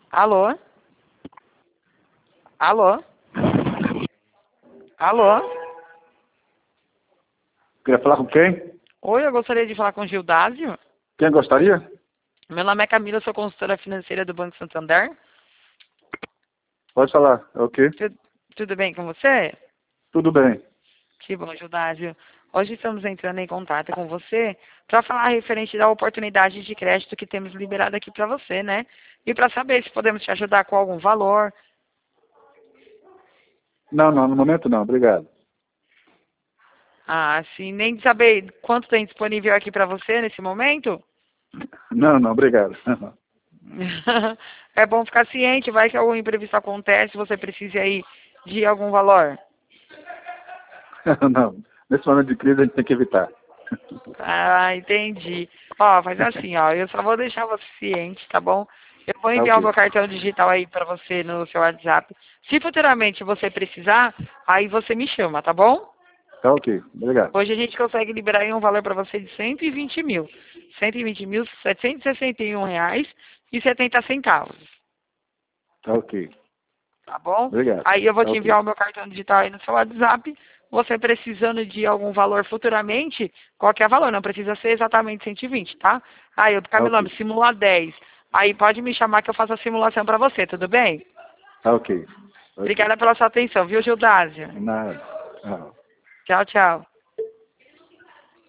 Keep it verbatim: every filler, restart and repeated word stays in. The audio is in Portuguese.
Alô? Alô? Alô? Queria falar com quem? Oi, eu gostaria de falar com o Gildásio. Quem gostaria? Meu nome é Camila, sou consultora financeira do Banco Santander. Pode falar, é o quê? Tu- Tudo bem com você? Tudo bem. Que bom, Gildásio. Hoje estamos entrando em contato com você para falar referente da oportunidade de crédito que temos liberado aqui para você, né? E para saber se podemos te ajudar com algum valor. Não, não, no momento não, obrigado. Ah, sim, nem de saber quanto tem disponível aqui para você nesse momento? Não, não, obrigado. É bom ficar ciente, vai que algum imprevisto acontece, você precise aí de algum valor. Não, nesse momento de crise a gente tem que evitar. Ah, entendi. Ó, faz assim, ó, eu só vou deixar você ciente, tá bom? Eu vou Tá enviar o ok. meu cartão digital aí pra você no seu WhatsApp. Se futuramente você precisar, aí você me chama, tá bom? Tá ok, obrigado. Hoje a gente consegue liberar aí um valor pra você de cento e vinte mil. cento e vinte mil, setecentos e sessenta e um reais e setenta centavos, Tá ok, tá bom? obrigado. Aí eu vou Tá te ok. enviar o meu cartão digital aí no seu WhatsApp. Você precisando de algum valor futuramente, qualquer valor, não precisa ser exatamente cento e vinte, tá? Aí eu, Tá Camila, ok. me simula dez. Aí pode me chamar que eu faço a simulação pra você, tudo bem? Tá ok. Ok. Obrigada pela sua atenção, viu, Gildásio? Nada. Tchau. Tchau, tchau.